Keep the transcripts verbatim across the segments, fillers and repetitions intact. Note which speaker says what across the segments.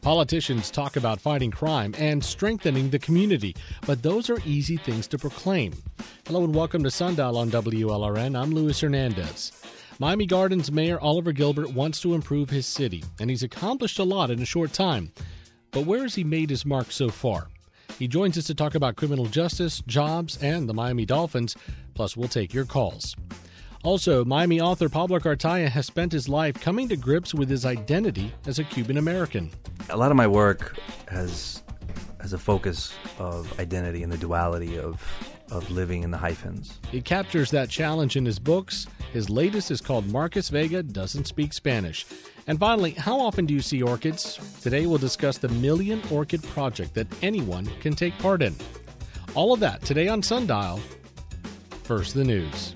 Speaker 1: Politicians talk about fighting crime and strengthening the community, but those are easy things to proclaim. Hello and welcome to Sundial on W L R N. I'm Luis Hernandez. Miami Gardens Mayor Oliver Gilbert wants to improve his city, and he's accomplished a lot in a short time. But where has he made his mark so far? He joins us to talk about criminal justice, jobs, and the Miami Dolphins. Plus, we'll take your calls. Also, Miami author Pablo Cartaya has spent his life coming to grips with his identity as a Cuban American.
Speaker 2: A lot of my work has has a focus of identity and the duality of of living in the hyphens.
Speaker 1: He captures that challenge in his books. His latest is called Marcus Vega Doesn't Speak Spanish. And finally, how often do you see orchids? Today we'll discuss the Million Orchid Project that anyone can take part in. All of that today on Sundial. First, the news.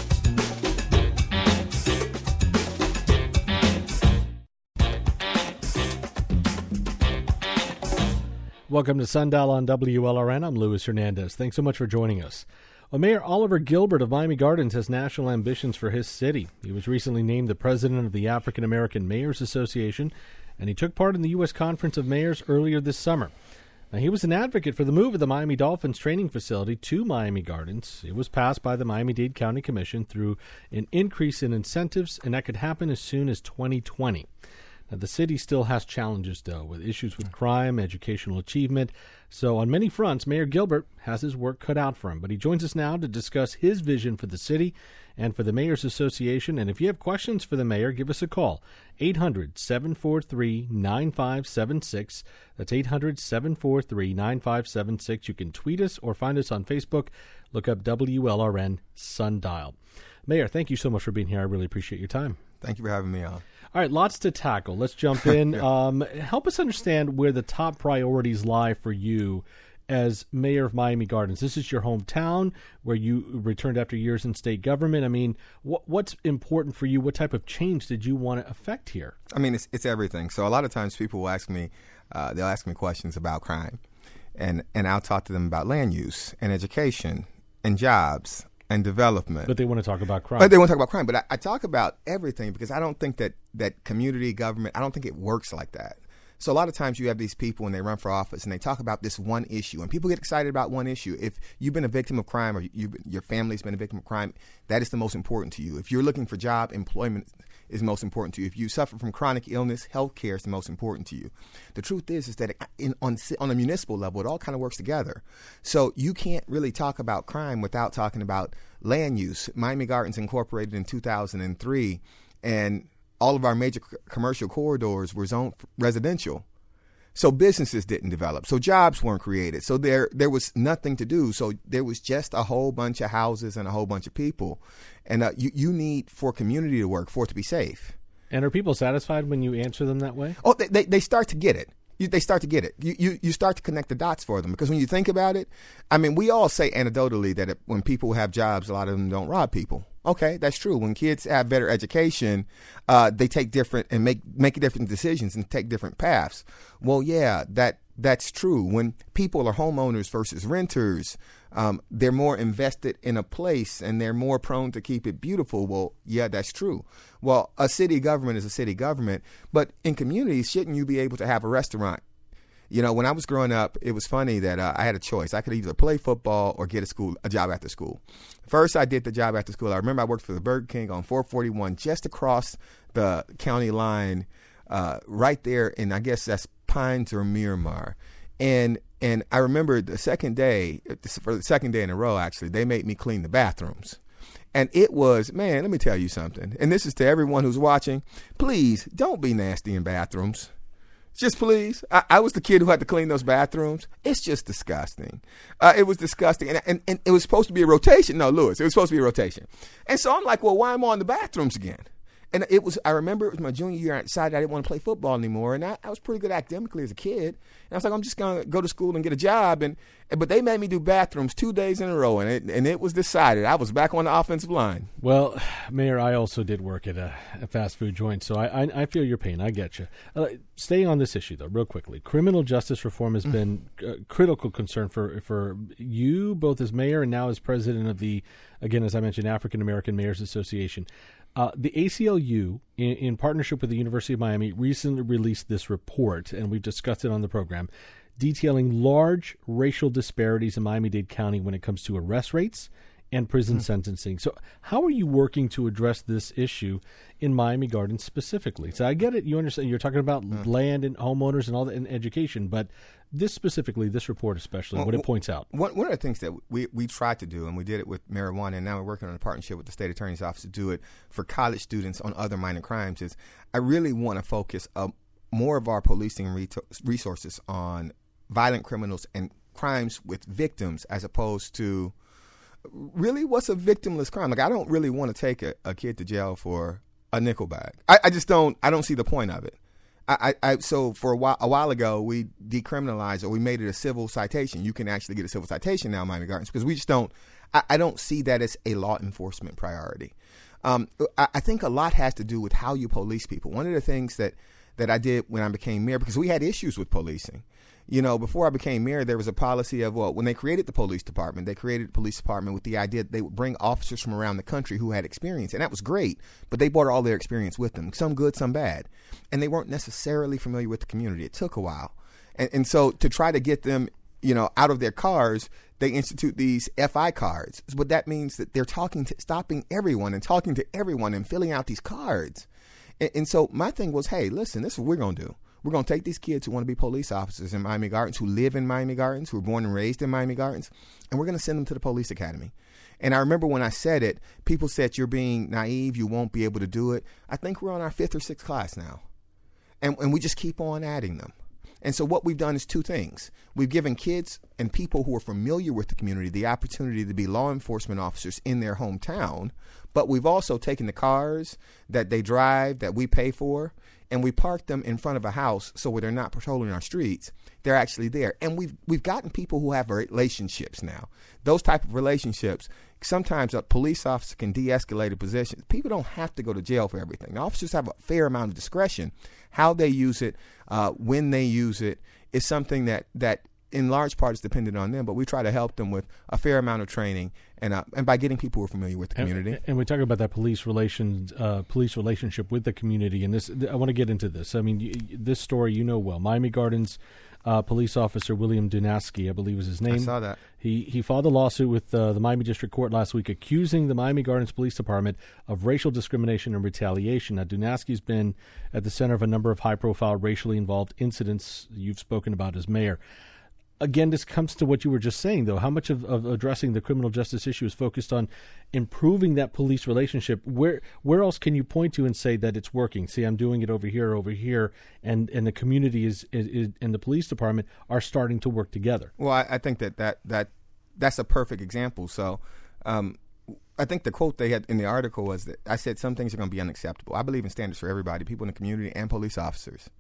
Speaker 1: Welcome to Sundial on W L R N. I'm Luis Hernandez. Thanks so much for joining us. Well, Mayor Oliver Gilbert of Miami Gardens has national ambitions for his city. He was recently named the president of the African American Mayors Association, and he took part in the U S Conference of Mayors earlier this summer. Now, he was an advocate for the move of the Miami Dolphins training facility to Miami Gardens. It was passed by the Miami-Dade County Commission through an increase in incentives, and that could happen as soon as twenty twenty. Now, the city still has challenges, though, with issues with crime, educational achievement. So on many fronts, Mayor Gilbert has his work cut out for him. But he joins us now to discuss his vision for the city and for the Mayors Association. And if you have questions for the mayor, give us a call, eight hundred, seven four three, nine five seven six. That's eight hundred, seven four three, nine five seven six. You can tweet us or find us on Facebook. Look up W L R N Sundial. Mayor, thank you so much for being here. I really appreciate your time.
Speaker 3: Thank you for having me on.
Speaker 1: All right, lots to tackle. Let's jump in. um, help us understand where the top priorities lie for you as mayor of Miami Gardens. This is your hometown where you returned after years in state government. I mean, what, what's important for you? What type of change did you want to affect here?
Speaker 3: I mean, it's, it's everything. So a lot of times people will ask me, uh, they'll ask me questions about crime, and, and I'll talk to them about land use and education and jobs and development.
Speaker 1: But they want to talk about crime.
Speaker 3: But they want to talk about crime. But I, I talk about everything because I don't think that, that community government, I don't think it works like that. So a lot of times you have these people when they run for office and they talk about this one issue, and people get excited about one issue. If you've been a victim of crime or you, your family's been a victim of crime, that is the most important to you. If you're looking for job, employment is most important to you. If you suffer from chronic illness, health care is the most important to you. The truth is, is that it, in, on, on a municipal level, it all kind of works together. So you can't really talk about crime without talking about land use. Miami Gardens incorporated in two thousand three, and all of our major c- commercial corridors were zoned residential. So businesses didn't develop. So jobs weren't created. So there there was nothing to do. So there was just a whole bunch of houses and a whole bunch of people. And uh, you, you need for community to work, for it to be safe.
Speaker 1: And are people satisfied when you answer them that way?
Speaker 3: Oh, they they, they start to get it. You, they start to get it. You, you you start to connect the dots for them. Because when you think about it, I mean, we all say anecdotally that it, when people have jobs, a lot of them don't rob people. Okay, that's true. When kids have better education, uh, they take different and make make different decisions and take different paths. Well, yeah, that that's true. When people are homeowners versus renters, um, they're more invested in a place and they're more prone to keep it beautiful. Well, yeah, that's true. Well, a city government is a city government, but in communities, shouldn't you be able to have a restaurant? You know, when I was growing up, it was funny that uh, I had a choice. I could either play football or get a school, a job after school. First, I did the job after school. I remember I worked for the Burger King on four forty-one, just across the county line, uh, right there in, I guess that's Pines or Miramar. And and I remember the second day, for the second day in a row, actually, they made me clean the bathrooms. And it was, man, let me tell you something. And this is to everyone who's watching. Please don't be nasty in bathrooms. Just please. I, I was the kid who had to clean those bathrooms. It's just disgusting. Uh, it was disgusting. And, and, and it was supposed to be a rotation. No, Lewis, it was supposed to be a rotation. And so I'm like, well, why am I on the bathrooms again? And it was, I remember it was my junior year. I decided I didn't want to play football anymore. And I, I was pretty good academically as a kid. And I was like, I'm just going to go to school and get a job. And But they made me do bathrooms two days in a row. And it, and it was decided I was back on the offensive line.
Speaker 1: Well, Mayor, I also did work at a, a fast food joint. So I, I, I feel your pain. I get you. Uh, staying on this issue, though, real quickly. Criminal justice reform has been a critical concern for, for you, both as mayor and now as president of the, again, as I mentioned, African American Mayors Association. Uh, the A C L U, in, in partnership with the University of Miami, recently released this report, and we've discussed it on the program, detailing large racial disparities in Miami-Dade County when it comes to arrest rates and prison mm. sentencing. So how are you working to address this issue in Miami Gardens specifically? So I get it. You understand. You're talking about mm. land and homeowners and all that, and education, but this specifically, this report especially, well, what it points out.
Speaker 3: One, one of the things that we, we tried to do, and we did it with marijuana, and now we're working on a partnership with the state attorney's office to do it for college students on other minor crimes, is I really want to focus uh, more of our policing re- resources on violent criminals and crimes with victims, as opposed to really what's a victimless crime. Like, I don't really want to take a, a kid to jail for a nickel bag. I, I just don't. I don't see the point of it. I, I, so for a while, a while ago, we decriminalized, or we made it a civil citation. You can actually get a civil citation now in Miami Gardens, because we just don't. I, I don't see that as a law enforcement priority. Um, I, I think a lot has to do with how you police people. One of the things that that I did when I became mayor, because we had issues with policing. You know, before I became mayor, there was a policy of, well, when they created the police department, they created the police department with the idea that they would bring officers from around the country who had experience. And that was great, but they brought all their experience with them, some good, some bad. And they weren't necessarily familiar with the community. It took a while. And, and so to try to get them, you know, out of their cars, they institute these F I cards. But that means that they're talking to, stopping everyone and talking to everyone and filling out these cards. And, and so my thing was, hey, listen, this is what we're going to do. We're going to take these kids who want to be police officers in Miami Gardens, who live in Miami Gardens, who were born and raised in Miami Gardens, and we're going to send them to the police academy. And I remember when I said it, people said, you're being naive, you won't be able to do it. I think we're on our fifth or sixth class now. And, and we just keep on adding them. And so what we've done is two things. We've given kids and people who are familiar with the community the opportunity to be law enforcement officers in their hometown, but we've also taken the cars that they drive, that we pay for, and we park them in front of a house so where they're not patrolling our streets. They're actually there. And we've we've gotten people who have relationships now. Those type of relationships, sometimes a police officer can de-escalate a position. People don't have to go to jail for everything. The officers have a fair amount of discretion. How they use it, uh, when they use it, is something that, that in large part is dependent on them, but we try to help them with a fair amount of training and uh, and by getting people who are familiar with the community.
Speaker 1: And, and we talk about that police relations, uh, police relationship with the community. And this, I want to get into this. I mean, y- this story you know well. Miami Gardens uh, police officer William Dunasky, I believe was his name.
Speaker 3: I saw that.
Speaker 1: He he filed a lawsuit with uh, the Miami District Court last week, accusing the Miami Gardens Police Department of racial discrimination and retaliation. Now, Dunasky's been at the center of a number of high-profile racially involved incidents you've spoken about as mayor. Again, this comes to what you were just saying, though. How much of, of addressing the criminal justice issue is focused on improving that police relationship? Where where else can you point to and say that it's working? See, I'm doing it over here, over here, and, and the community is, is, is and the police department are starting to work together.
Speaker 3: Well, I, I think that, that, that that's a perfect example. So um, I think the quote they had in the article was that I said some things are going to be unacceptable. I believe in standards for everybody, people in the community and police officers.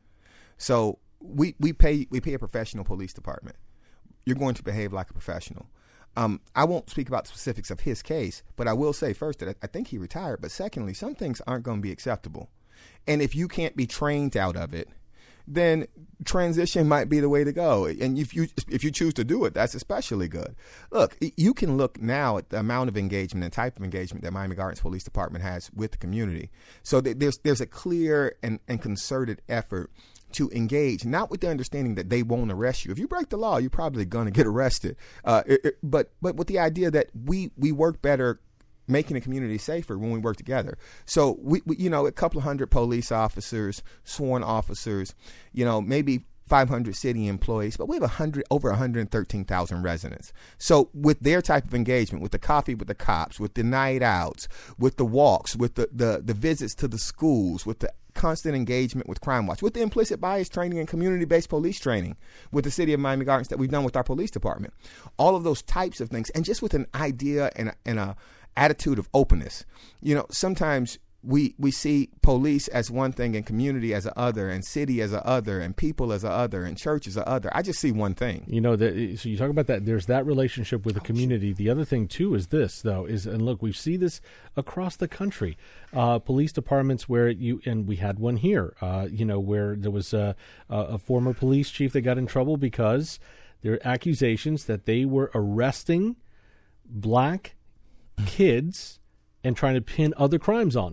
Speaker 3: So we, we pay we pay a professional police department. You're going to behave like a professional. Um, I won't speak about the specifics of his case, but I will say first that I think he retired. But secondly, some things aren't going to be acceptable. And if you can't be trained out of it, then transition might be the way to go. And if you if you choose to do it, that's especially good. Look, you can look now at the amount of engagement and type of engagement that Miami Gardens Police Department has with the community. So there's there's a clear and, and concerted effort to engage, not with the understanding that they won't arrest you. If you break the law, you're probably going to get arrested. Uh, it, it, but but with the idea that we we work better making the community safer when we work together. So, we, we you know, a couple of hundred police officers, sworn officers, you know, maybe five hundred city employees, but we have one hundred, over one hundred thirteen thousand residents. So with their type of engagement, with the coffee with the cops, with the night outs, with the walks, with the, the, the visits to the schools, with the constant engagement with Crime Watch, with the implicit bias training and community-based police training with the city of Miami Gardens that we've done with our police department, all of those types of things, and just with an idea and a, and a attitude of openness. You know, sometimes we we see police as one thing and community as a other and city as a other and people as a other and church as a other. I just see one thing.
Speaker 1: You know, the, so you talk about that. There's that relationship with the community. The other thing, too, is this, though, is, and look, we see this across the country. Uh, police departments where you, and we had one here, uh, you know, where there was a, a former police chief that got in trouble because there are accusations that they were arresting black kids and trying to pin other crimes on them.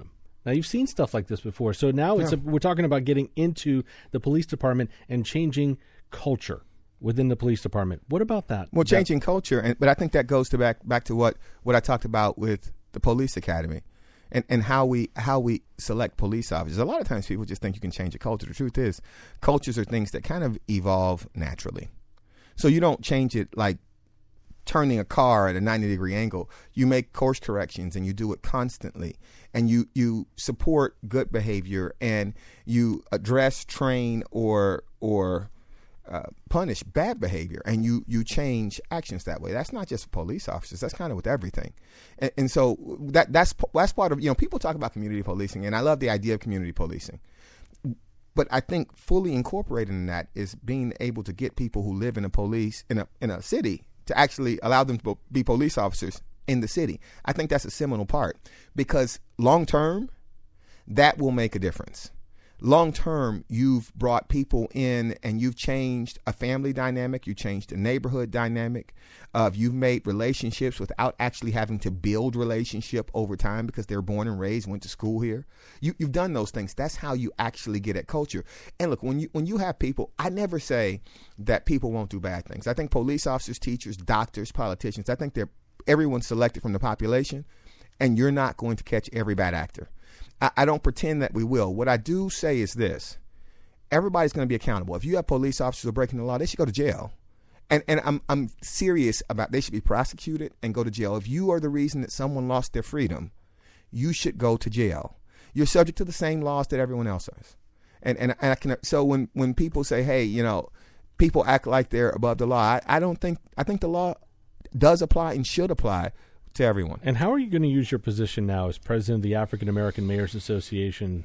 Speaker 1: Now, you've seen stuff like this before. So now it's
Speaker 3: Yeah.
Speaker 1: a, we're talking about getting into the police department and changing culture within the police department. What about that?
Speaker 3: Well,
Speaker 1: That-
Speaker 3: changing culture, and but I think that goes to back back to what, what I talked about with the police academy, and, and how we how we select police officers. A lot of times people just think you can change a culture. The truth is, cultures are things that kind of evolve naturally. So you don't change it like turning a car at a ninety degree angle. You make course corrections, and you do it constantly, and you you support good behavior, and you address, train, or or Uh, punish bad behavior, and you you change actions that way. That's not just for police officers. That's kind of with everything, and, and so that that's that's part of, you know, people talk about community policing, and I love the idea of community policing, but I think fully incorporated in that is being able to get people who live in a police in a in a city to actually allow them to be police officers in the city. I think that's a seminal part, because long term, that will make a difference. Long term, you've brought people in, and you've changed a family dynamic. You changed a neighborhood dynamic. Uh, you've made relationships without actually having to build relationship over time, because they're born and raised, went to school here. You, you've done those things. That's how you actually get at culture. And look, when you when you have people, I never say that people won't do bad things. I think police officers, teachers, doctors, politicians, I think they're everyone's selected from the population, and you're not going to catch every bad actor. I, I don't pretend that we will. What I do say is this: everybody's going to be accountable. If you have police officers who are breaking the law, they should go to jail. And and I'm I'm serious about, they should be prosecuted and go to jail. If you are the reason that someone lost their freedom, you should go to jail. You're subject to the same laws that everyone else is. And and, and I can so when, when people say, hey, you know, people act like they're above the law, I, I don't think I think the law does apply and should apply to everyone.
Speaker 1: And how are you going to use your position now as president of the African American Mayors Association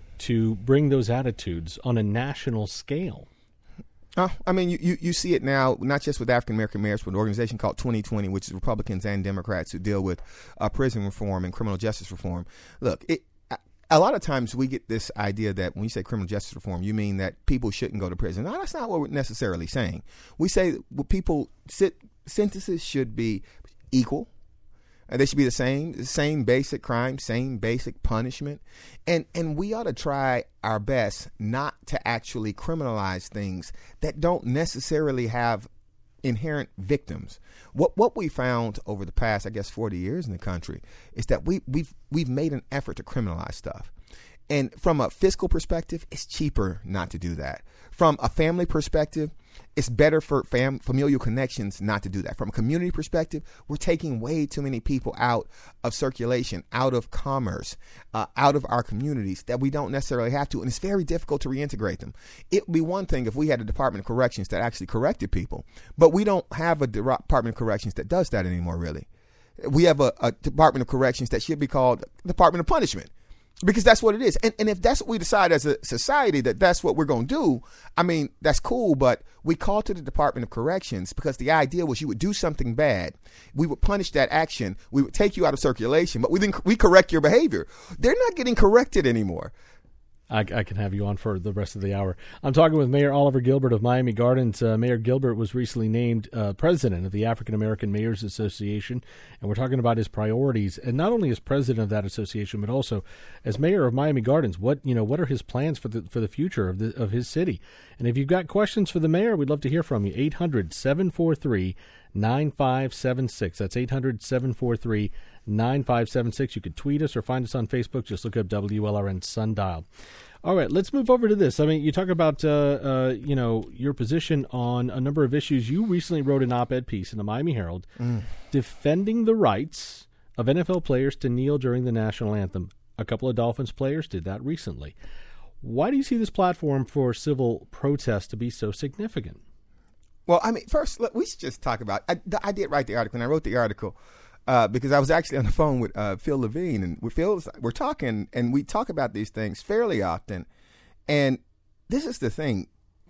Speaker 1: to bring those attitudes on a national scale?
Speaker 3: Uh, I mean, you, you, you see it now, not just with African American mayors, but an organization called twenty twenty, which is Republicans and Democrats who deal with uh, prison reform and criminal justice reform. Look, it, a lot of times we get this idea that when you say criminal justice reform, you mean that people shouldn't go to prison. No, that's not what we're necessarily saying. We say well, people sit, sentences should be equal. And they should be the same, same basic crime, same basic punishment. And and we ought to try our best not to actually criminalize things that don't necessarily have inherent victims. What what we found over the past, I guess, forty years in the country is that we we've we've made an effort to criminalize stuff. And from a fiscal perspective, it's cheaper not to do that. From a family perspective, it's better for fam- familial connections not to do that. From a community perspective, we're taking way too many people out of circulation, out of commerce, uh, out of our communities that we don't necessarily have to. And it's very difficult to reintegrate them. It would be one thing if we had a Department of Corrections that actually corrected people, but we don't have a Department of Corrections that does that anymore, really. We have a, a Department of Corrections that should be called Department of Punishment. Because that's what it is. And and if that's what we decide as a society, that that's what we're going to do, I mean, that's cool. But we call to the Department of Corrections because the idea was you would do something bad. We would punish that action. We would take you out of circulation. But we then we correct your behavior. They're not getting corrected anymore.
Speaker 1: I, I can have you on for the rest of the hour. I'm talking with Mayor Oliver Gilbert of Miami Gardens. Uh, Mayor Gilbert was recently named uh, president of the African American Mayors Association, and we're talking about his priorities, and not only as president of that association, but also as mayor of Miami Gardens. What you know, what are his plans for the for the future of the of his city? And if you've got questions for the mayor, we'd love to hear from you. eight hundred, seven four three, nine five seven six. That's eight hundred, seven four three, nine five seven six. You could tweet us or find us on Facebook. Just look up W L R N Sundial. All right, let's move over to this. I mean, you talk about, uh, uh, you know, your position on a number of issues. You recently wrote an op-ed piece in the Miami Herald mm. defending the rights of N F L players to kneel during the national anthem. A couple of Dolphins players did that recently. Why do you see this platform for civil protest to be so significant?
Speaker 3: Well, I mean, first, look, we should just talk about, I, I did write the article, and I wrote the article Uh, because I was actually on the phone with uh, Phil Levine, and with Phil, we're talking, and we talk about these things fairly often. And this is the thing.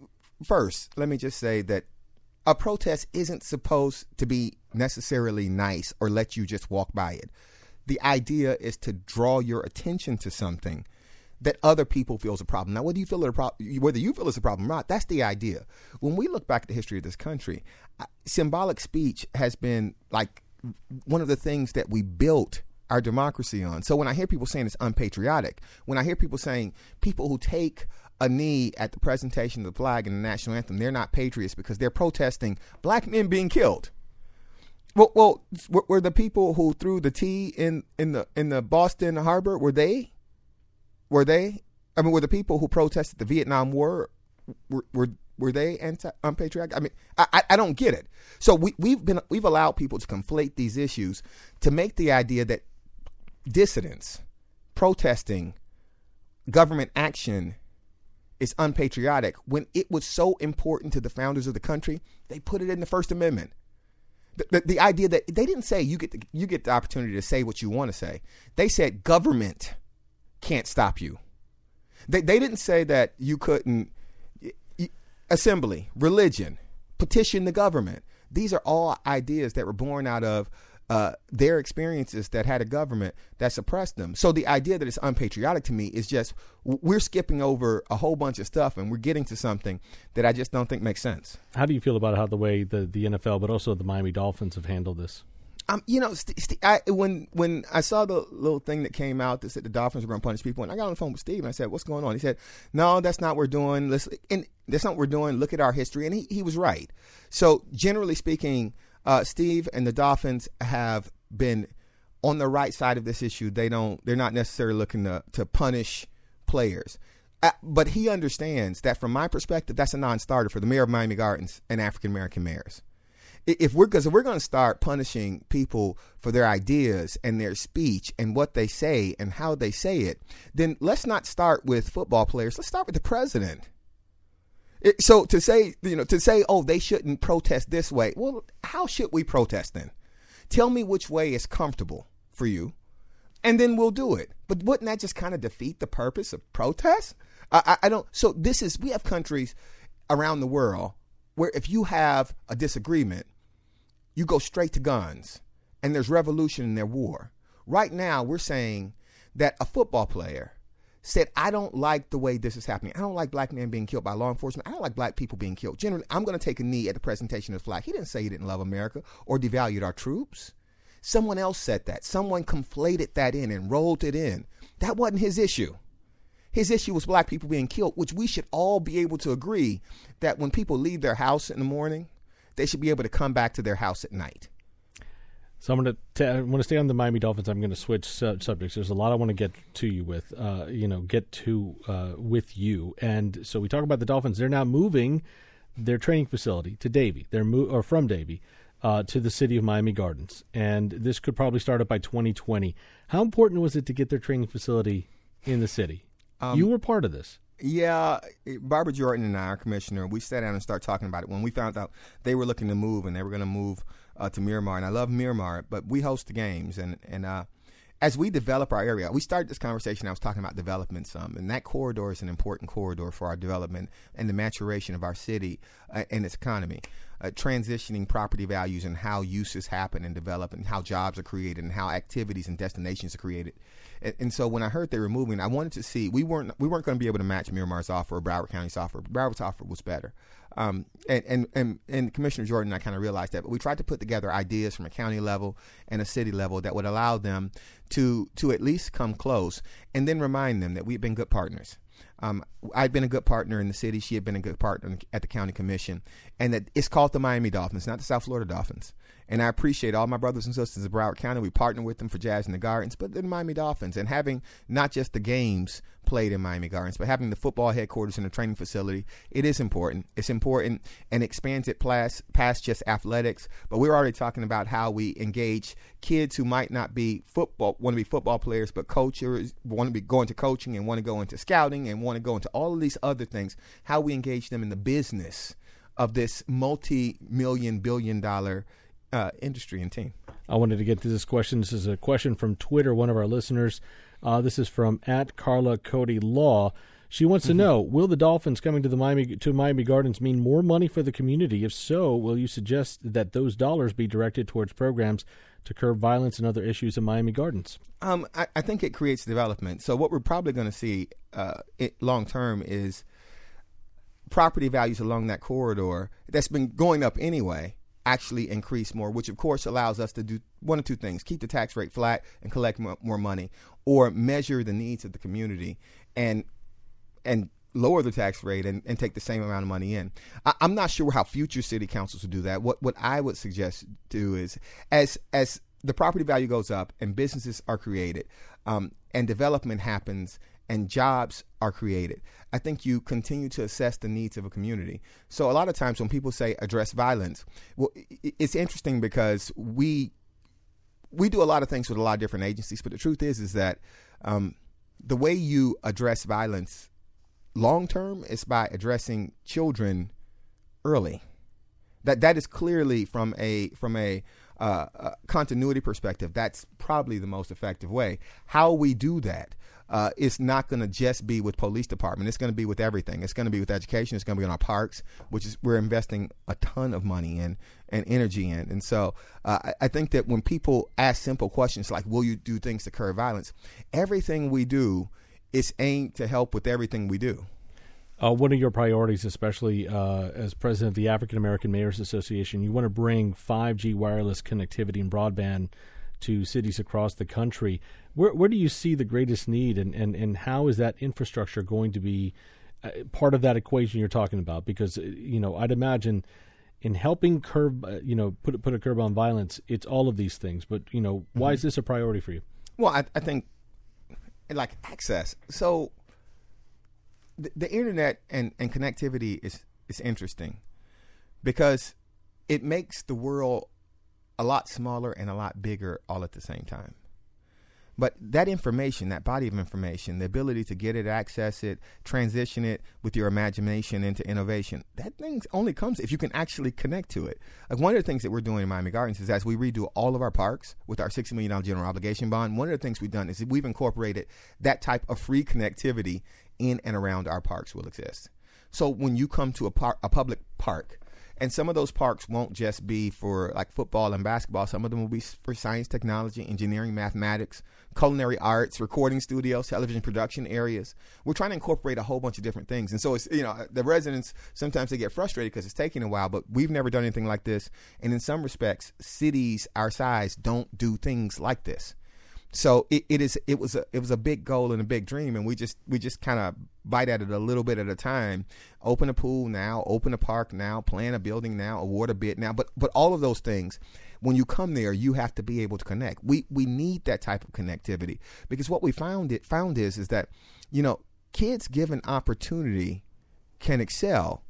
Speaker 3: First, let me just say that a protest isn't supposed to be necessarily nice or let you just walk by it. The idea is to draw your attention to something that other people feel is a problem. Now, whether you feel it a pro- whether you feel it's a problem or not, that's the idea. When we look back at the history of this country, uh, symbolic speech has been like one of the things that we built our democracy on. So when I hear people saying it's unpatriotic, when I hear people saying people who take a knee at the presentation of the flag and the national anthem, they're not patriots because they're protesting black men being killed. Well, well were the people who threw the T in, in the in the Boston Harbor, were they? Were they? I mean, were the people who protested the Vietnam War, were were, were they anti, unpatriotic? I mean, I, I don't get it. So we, we've been we've allowed people to conflate these issues to make the idea that dissidents, protesting, government action is unpatriotic when it was so important to the founders of the country. They put it in the First Amendment. The, the, the idea that they didn't say you get the, you get the opportunity to say what you want to say. They said government can't stop you. They they didn't say that you couldn't y- assembly, religion, petition the government. These are all ideas that were born out of uh, their experiences that had a government that suppressed them. So the idea that it's unpatriotic to me is just we're skipping over a whole bunch of stuff and we're getting to something that I just don't think makes sense.
Speaker 1: How do you feel about how the way the, the N F L, but also the Miami Dolphins have handled this?
Speaker 3: Um, you know, st- st- I, when when I saw the little thing that came out that said the Dolphins were going to punish people, and I got on the phone with Steve and I said, "What's going on?" He said, "No, that's not what we're doing. Let's, and that's not what we're doing. Look at our history." And he, he was right. So generally speaking, uh, Steve and the Dolphins have been on the right side of this issue. They don't. They're not necessarily looking to to punish players. Uh, but he understands that from my perspective, that's a non-starter for the mayor of Miami Gardens and African American mayors. If we're because if we're going to start punishing people for their ideas and their speech and what they say and how they say it, then let's not start with football players. Let's start with the president. It, so to say, you know, to say, oh, they shouldn't protest this way. Well, how should we protest then? Tell me which way is comfortable for you, and then we'll do it. But wouldn't that just kind of defeat the purpose of protest? I, I, I don't. So this is we have countries around the world where if you have a disagreement, you go straight to guns, and there's revolution in their war. Right now, we're saying that a football player said, I don't like the way this is happening. I don't like black men being killed by law enforcement. I don't like black people being killed. Generally, I'm going to take a knee at the presentation of the flag. He didn't say he didn't love America or devalued our troops. Someone else said that. Someone conflated that in and rolled it in. That wasn't his issue. His issue was black people being killed, which we should all be able to agree that when people leave their house in the morning, they should be able to come back to their house at night.
Speaker 1: So I'm going to I want to stay on the Miami Dolphins. I'm going to switch su- subjects. There's a lot I want to get to you with, uh, you know, get to uh, with you. And so we talk about the Dolphins. They're now moving their training facility to Davie. They're mo- or from Davie uh, to the city of Miami Gardens. And this could probably start up by twenty twenty. How important was it to get their training facility in the city? Um, you were part of this.
Speaker 3: Yeah, Barbara Jordan and I, our commissioner, we sat down and started talking about it when we found out they were looking to move and they were going to move uh, to Miramar. And I love Miramar, but we host the games. And, and uh, as we develop our area, we started this conversation, I was talking about development some, and that corridor is an important corridor for our development and the maturation of our city uh, and its economy. Uh, transitioning property values and how uses happen and develop and how jobs are created and how activities and destinations are created. And, and so when I heard they were moving, I wanted to see, we weren't we weren't going to be able to match Miramar's offer or Broward County's offer. Broward's offer was better. Um, and, and, and, and Commissioner Jordan and I kind of realized that. But we tried to put together ideas from a county level and a city level that would allow them to to at least come close and then remind them that we've been good partners. Um, I'd been a good partner in the city. She had been a good partner at the county commission. And that it's called the Miami Dolphins, not the South Florida Dolphins. And I appreciate all my brothers and sisters in Broward County. We partner with them for Jazz in the Gardens, but the Miami Dolphins. And having not just the games played in Miami Gardens, but having the football headquarters and the training facility, it is important. It's important and expands it past, past just athletics. But we're already talking about how we engage kids who might not be football, want to be football players, but coaches, want to be going to coaching and want to go into scouting and want to go into all of these other things, how we engage them in the business of this multi-million, billion dollar uh, industry and team.
Speaker 1: I wanted to get to this question. This is a question from Twitter, one of our listeners. Uh, this is from at Carla Cody Law. She wants to mm-hmm. know, will the Dolphins coming to the Miami to Miami Gardens mean more money for the community? If so, will you suggest that those dollars be directed towards programs to curb violence and other issues in Miami Gardens?
Speaker 3: Um, I, I think it creates development. So what we're probably going to see uh, it, long term is property values along that corridor that's been going up anyway. actually increase more, which of course allows us to do one of two things: keep the tax rate flat and collect more, more money, or measure the needs of the community and and lower the tax rate and, and take the same amount of money in. I, I'm not sure how future city councils will do that. What what I would suggest do is, as as the property value goes up and businesses are created, um, and development happens and jobs are created, I think you continue to assess the needs of a community. So a lot of times when people say address violence, well, it's interesting because we we do a lot of things with a lot of different agencies, but the truth is is that um, the way you address violence long term is by addressing children early. That that is clearly from a from a, uh, a continuity perspective. That's probably the most effective way. How we do that uh, is not going to just be with police department. It's going to be with everything. It's going to be with education. It's going to be in our parks, which is we're investing a ton of money in and energy in. And so uh, I, I think that when people ask simple questions like, "Will you do things to curb violence?" everything we do is aimed to help with everything we do.
Speaker 1: Uh, one of your priorities, especially uh, as president of the African American Mayors Association, you want to bring five G wireless connectivity and broadband to cities across the country. Where, where do you see the greatest need, and, and, and how is that infrastructure going to be uh, part of that equation you're talking about? Because, you know, I'd imagine in helping curb, uh, you know, put put a curb on violence, it's all of these things. But, you know, why mm-hmm. is this a priority for you?
Speaker 3: Well, I, I think, like, access. So the, the internet and, and connectivity is, is interesting because it makes the world a lot smaller and a lot bigger all at the same time. But that information, that body of information, the ability to get it, access it, transition it with your imagination into innovation, that thing only comes if you can actually connect to it. Like one of the things that we're doing in Miami Gardens is as we redo all of our parks with our sixty million dollars general obligation bond, one of the things we've done is that we've incorporated that type of free connectivity in and around our parks will exist. So when you come to a, par- a public park, and some of those parks won't just be for like football and basketball. Some of them will be for science, technology, engineering, mathematics, culinary arts, recording studios, television production areas. We're trying to incorporate a whole bunch of different things. And so it's, you know, the residents, sometimes they get frustrated because it's taking a while, but we've never done anything like this. And in some respects, cities our size don't do things like this. So it, it is it was a it was a big goal and a big dream, and we just we just kind of bite at it a little bit at a time. Open a pool now, open a park now, plan a building now, award a bid now. But but all of those things, when you come there, you have to be able to connect. We we need that type of connectivity because what we found it found is is that, you know, kids given opportunity can excel,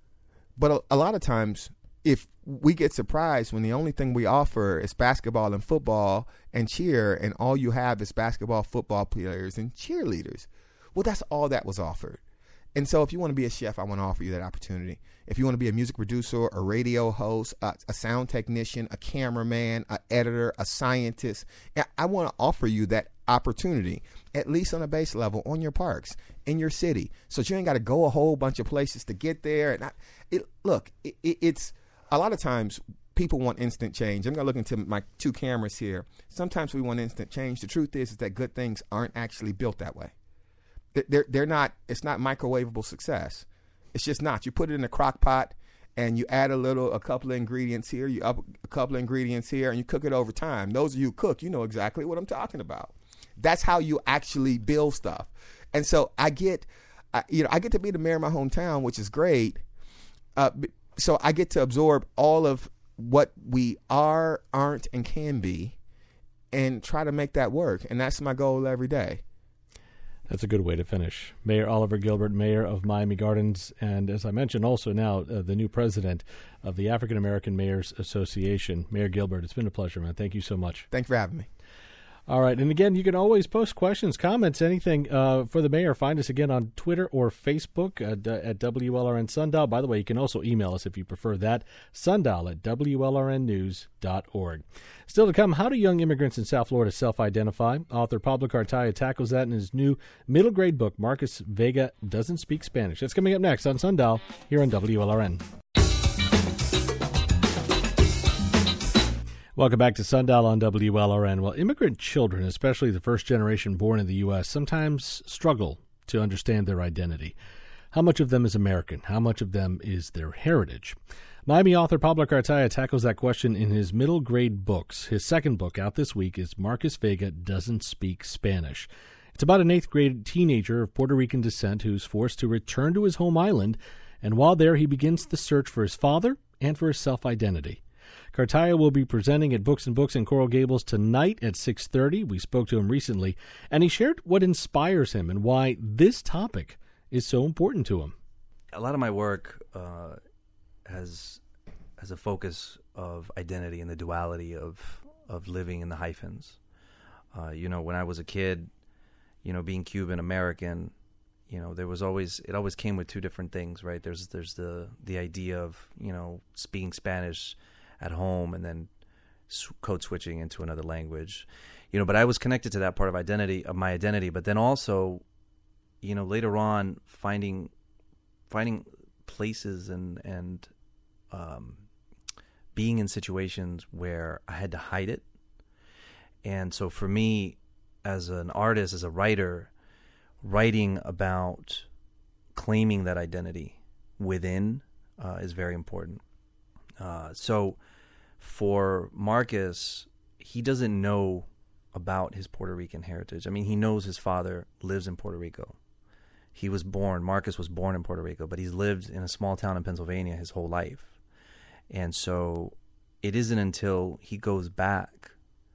Speaker 3: but a, a lot of times if we get surprised when the only thing we offer is basketball and football and cheer, and all you have is basketball, football players, and cheerleaders. Well, that's all that was offered. And so if you want to be a chef, I want to offer you that opportunity. If you want to be a music producer, a radio host, a, a sound technician, a cameraman, an editor, a scientist, I want to offer you that opportunity, at least on a base level, on your parks, in your city, so that you ain't got to go a whole bunch of places to get there. And I, it, look, it, it, it's a lot of times people want instant change. I'm going to look into my two cameras here. Sometimes we want instant change. The truth is, is that good things aren't actually built that way. They're, they're not, it's not microwavable success. It's just not. You put it in a crock pot and you add a little, a couple of ingredients here, you up a couple of ingredients here, and you cook it over time. Those of you who cook, you know exactly what I'm talking about. That's how you actually build stuff. And so I get, I, you know, I get to be the mayor of my hometown, which is great. Uh, so I get to absorb all of what we are, aren't, and can be, and try to make that work. And that's my goal every day.
Speaker 1: That's a good way to finish. Mayor Oliver Gilbert, mayor of Miami Gardens, and as I mentioned, also now uh, the new president of the African American Mayors Association. Mayor Gilbert, it's been a pleasure, man. Thank you so much.
Speaker 3: Thanks for having me.
Speaker 1: All right. And again, you can always post questions, comments, anything uh, for the mayor. Find us again on Twitter or Facebook at, uh, at W L R N Sundial. By the way, you can also email us if you prefer that, sundial at W L R N news dot org. Still to come, how do young immigrants in South Florida self-identify? Author Pablo Cartaya tackles that in his new middle grade book, Marcus Vega Doesn't Speak Spanish. That's coming up next on Sundial here on W L R N. Welcome back to Sundial on W L R N. Well, immigrant children, especially the first generation born in the U S, sometimes struggle to understand their identity. How much of them is American? How much of them is their heritage? Miami author Pablo Cartaya tackles that question in his middle grade books. His second book out this week is Marcus Vega Doesn't Speak Spanish. It's about an eighth grade teenager of Puerto Rican descent who's forced to return to his home island, and while there he begins the search for his father and for his self-identity. Cartaya will be presenting at Books and Books in Coral Gables tonight at six thirty. We spoke to him recently, and he shared what inspires him and why this topic is so important to him.
Speaker 2: A lot of my work uh, has has a focus of identity and the duality of of living in the hyphens. Uh, you know, when I was a kid, you know, being Cuban American, you know, there was always it always came with two different things, right? There's there's the the idea of, you know, speaking Spanish at home and then code switching into another language, you know. But I was connected to that part of identity of my identity, but then also, you know, later on finding finding places and and um, being in situations where I had to hide it. And so for me, as an artist, as a writer, writing about claiming that identity within uh, is very important. Uh, so for Marcus, he doesn't know about his Puerto Rican heritage. I mean, he knows his father lives in Puerto Rico. He was born, Marcus was born in Puerto Rico, but he's lived in a small town in Pennsylvania his whole life. And so it isn't until he goes back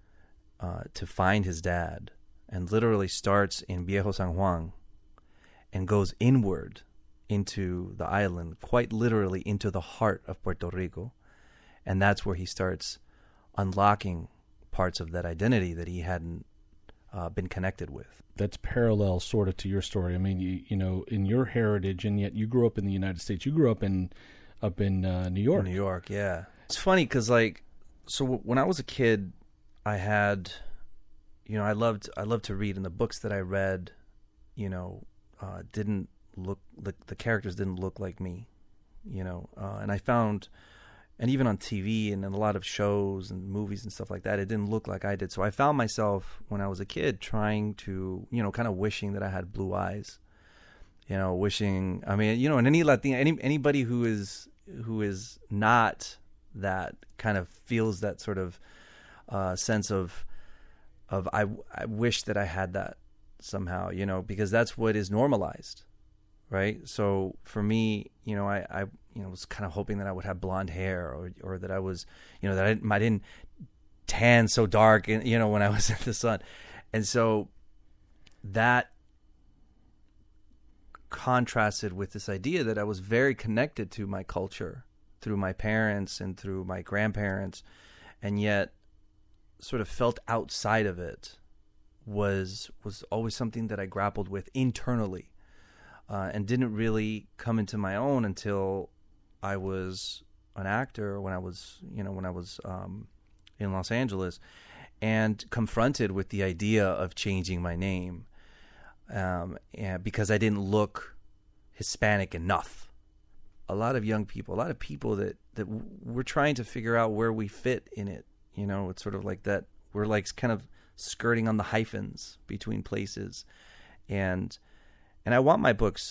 Speaker 2: uh, to find his dad and literally starts in Viejo San Juan and goes inward into the island, quite literally into the heart of Puerto Rico. And that's where he starts unlocking parts of that identity that he hadn't uh, been connected with.
Speaker 4: That's parallel sort of to your story. I mean, you, you know, in your heritage, and yet you grew up in the United States. You grew up in up in uh, New York.
Speaker 2: New York, yeah. It's funny because, like, so w- when I was a kid, I had, you know, I loved I loved to read, and the books that I read, you know, uh, didn't look the the characters didn't look like me, you know, uh, and I found. And even on T V and in a lot of shows and movies and stuff like that, it didn't look like I did. So I found myself when I was a kid trying to, you know, kind of wishing that I had blue eyes. You know, wishing. I mean, you know, and any Latin, any anybody who is who is not that kind of feels that sort of uh, sense of of I I wish that I had that somehow. You know, because that's what is normalized, right? So for me, you know, I. I you know, was kind of hoping that I would have blonde hair, or or that I was, you know, that I, I didn't tan so dark, and you know, when I was in the sun, and so that contrasted with this idea that I was very connected to my culture through my parents and through my grandparents, and yet sort of felt outside of it was was always something that I grappled with internally, uh, and didn't really come into my own until I was an actor, when I was, you know, when I was um, in Los Angeles, and confronted with the idea of changing my name, um, and because I didn't look Hispanic enough. A lot of young people, a lot of people that, that we're trying to figure out where we fit in it. You know, it's sort of like that. We're like kind of skirting on the hyphens between places, and and I want my books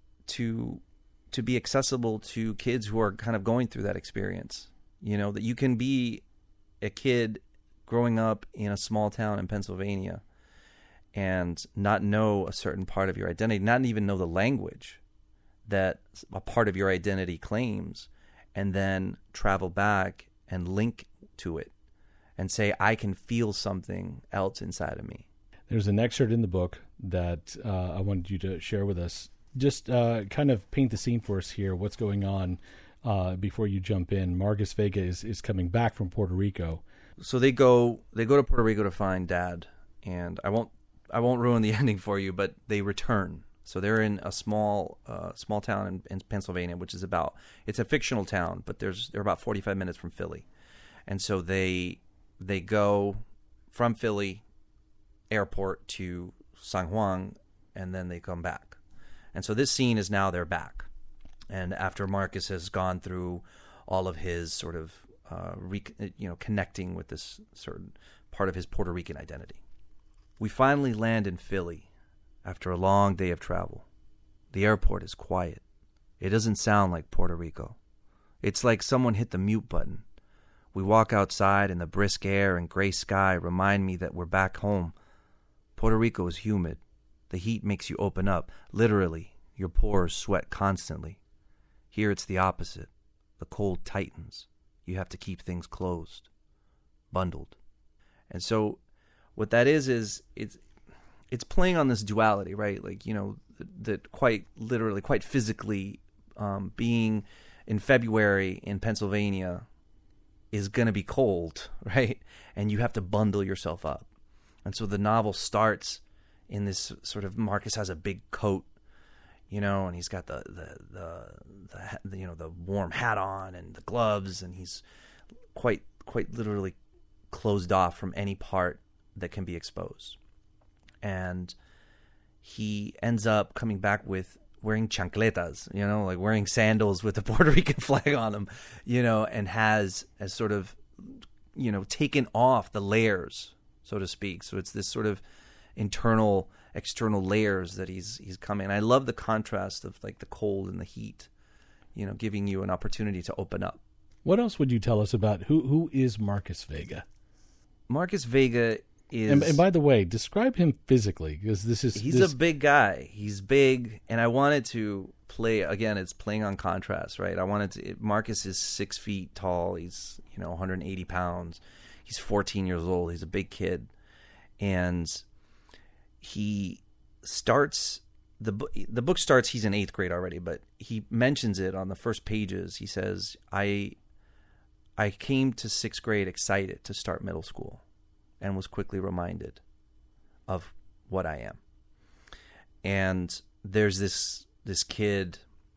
Speaker 2: to. to be accessible to kids who are kind of going through that experience. You know, that you can be a kid growing up in a small town in Pennsylvania and not know a certain part of your identity, not even know the language that a part of your identity claims, and then travel back and link to it and say, I can feel something else inside of me.
Speaker 4: There's an excerpt in the book that uh, I wanted you to share with us. Just uh, kind of paint the scene for us here. What's going on uh, before you jump in? Marcus Vega is, is coming back from Puerto Rico.
Speaker 2: So they go they go to Puerto Rico to find Dad, and I won't I won't ruin the ending for you, but they return. So they're in a small uh, small town in, in Pennsylvania, which is about it's a fictional town, but there's they're about forty-five minutes from Philly, and so they they go from Philly airport to San Juan, and then they come back. And so this scene is now they're back. And after Marcus has gone through all of his sort of, uh, re- you know, connecting with this certain part of his Puerto Rican identity. We finally land in Philly after a long day of travel. The airport is quiet. It doesn't sound like Puerto Rico. It's like someone hit the mute button. We walk outside and the brisk air and gray sky remind me that we're back home. Puerto Rico is humid. The heat makes you open up. Literally, your pores sweat constantly. Here it's the opposite. The cold tightens. You have to keep things closed, bundled. And so what that is, is it's, it's playing on this duality, right? Like, you know, that quite literally, quite physically, um, being in February in Pennsylvania is going to be cold, right? And you have to bundle yourself up. And so the novel starts in this sort of, Marcus has a big coat, you know, and he's got the, the, the, the, you know, the warm hat on and the gloves, and he's quite, quite literally closed off from any part that can be exposed. And he ends up coming back with wearing chancletas, you know, like wearing sandals with the Puerto Rican flag on them, you know, and has, has sort of, you know, taken off the layers, so to speak. So it's this sort of internal, external layers that he's he's coming. And I love the contrast of like the cold and the heat, you know, giving you an opportunity to open up.
Speaker 4: What else would you tell us about who who is Marcus Vega?
Speaker 2: Marcus Vega is,
Speaker 4: and, and by the way, describe him physically, because this is
Speaker 2: he's
Speaker 4: this...
Speaker 2: a big guy. He's big, and I wanted to play again. It's playing on contrast, right? I wanted to. Marcus is six feet tall. He's you know one hundred eighty pounds. He's fourteen years old. He's a big kid, and he starts the book. The book starts. He's in eighth grade already, but he mentions it on the first pages. He says, "I, I came to sixth grade excited to start middle school, and was quickly reminded of what I am." And there's this this kid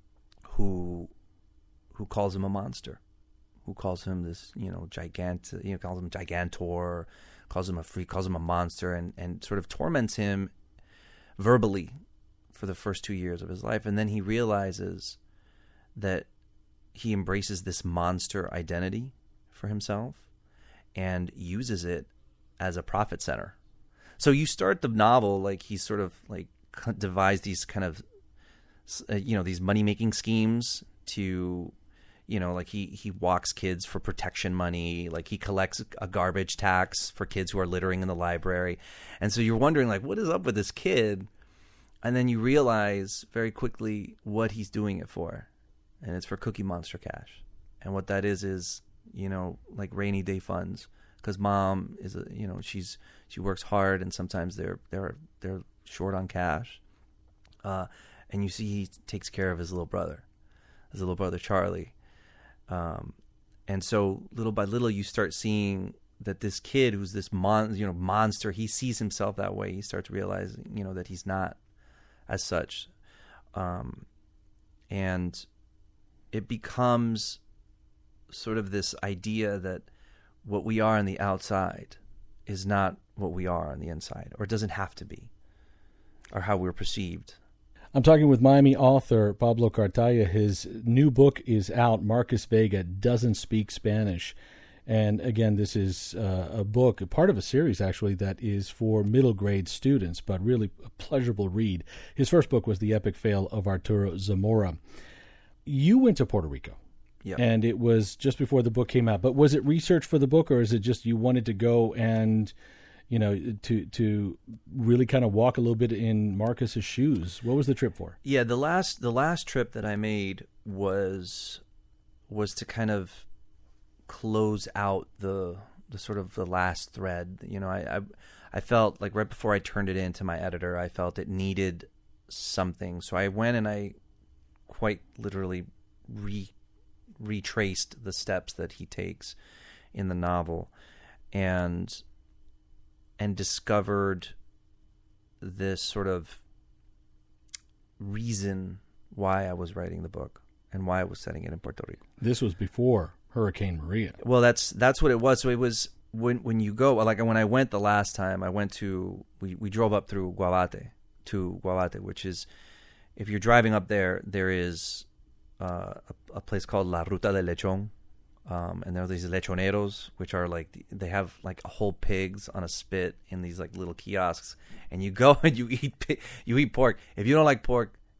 Speaker 2: who who calls him a monster, who calls him this, you know, gigant, you know, calls him Gigantor, calls him a freak, calls him a monster, and, and sort of torments him verbally for the first two years of his life. And then he realizes that he embraces this monster identity for himself and uses it as a profit center. So you start the novel like he's sort of like devised these kind of, uh, you know, these money-making schemes to, you know, like he, he walks kids for protection money, like he collects a garbage tax for kids who are littering in the library. And so you're wondering, like, what is up with this kid? And then you realize very quickly what he's doing it for. And it's for Cookie Monster cash. And what that is is, you know, like rainy day funds. Because mom is a, you know, she's she works hard, and sometimes they're they're they're short on cash. Uh, and you see he takes care of his little brother, his little brother Charlie. Um, and so little by little, you start seeing that this kid, who's this mon, you know, monster, he sees himself that way. He starts realizing, you know, that he's not as such, um, and it becomes sort of this idea that what we are on the outside is not what we are on the inside, or it doesn't have to be, or how we're perceived.
Speaker 4: I'm talking with Miami author Pablo Cartaya. His new book is out, Marcus Vega Doesn't Speak Spanish. And again, this is uh, a book, part of a series actually, that is for middle grade students, but really a pleasurable read. His first book was The Epic Fail of Arturo Zamora. You went to Puerto Rico.
Speaker 2: Yep.
Speaker 4: And it was just before the book came out. But was it research for the book, or is it just you wanted to go and, you know, to to really kind of walk a little bit in Marcus's shoes? What was the trip for?
Speaker 2: Yeah, the last the last trip that I made was was to kind of close out the the sort of the last thread. You know, I I, I felt like right before I turned it in to my editor, I felt it needed something. So I went and I quite literally re retraced the steps that he takes in the novel, and and discovered this sort of reason why I was writing the book and why I was setting it in Puerto Rico.
Speaker 4: This was before Hurricane Maria.
Speaker 2: Well, that's that's what it was. So it was when when you go, like when I went the last time, I went to we, we drove up through Guabate to Guabate, which is, if you're driving up there, there is uh, a, a place called La Ruta del Lechon. Um, and there are these lechoneros, which are like, they have like whole pigs on a spit in these like little kiosks, and you go and you eat you eat pork. If you don't like pork,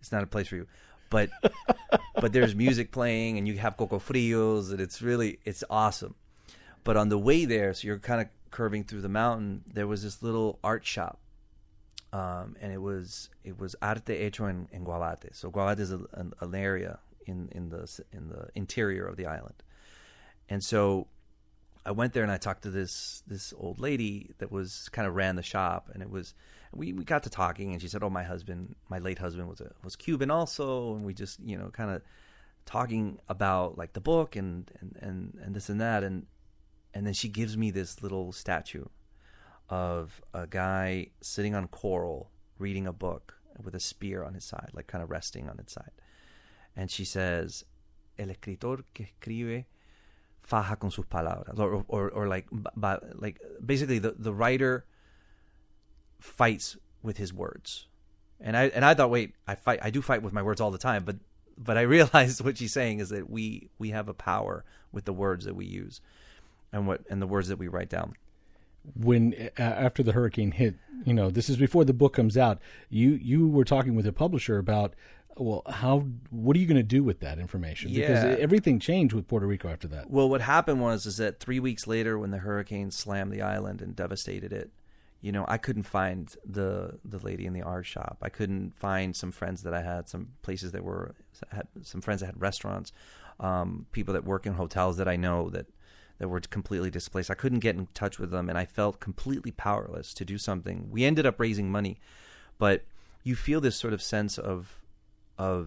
Speaker 2: It's not a place for you. But but there's music playing, and you have coco frios, and it's really it's awesome. But on the way there, so you're kind of curving through the mountain, there was this little art shop, um, and it was it was arte hecho en, en Gualate. So Gualate is a, an, an area in in the in the interior of the island, and so I went there and I talked to this this old lady that was kind of ran the shop, and it was. We, we got to talking, and she said, "Oh, my husband, my late husband, was a, was Cuban also," and we just, you know, kind of talking about like the book and, and, and, and this and that, and and then she gives me this little statue of a guy sitting on coral reading a book with a spear on his side, like kind of resting on its side, and she says, "El escritor que escribe faja con sus palabras," or or, or like like basically the the writer fights with his words. And I and I thought, wait, I fight I do fight with my words all the time, but but I realized what she's saying is that we we have a power with the words that we use and what and the words that we write down.
Speaker 4: When uh, after the hurricane hit, you know, this is before the book comes out, you you were talking with a publisher about, well, how what are you going to do with that information? Because
Speaker 2: yeah.
Speaker 4: everything changed with Puerto Rico after that.
Speaker 2: Well, what happened was is that three weeks later, when the hurricane slammed the island and devastated it, you know, I couldn't find the the lady in the art shop. I couldn't find some friends that I had, some places that were, had some friends that had restaurants, um, people that work in hotels that I know that, that were completely displaced. I couldn't get in touch with them, and I felt completely powerless to do something. We ended up raising money, but you feel this sort of sense of of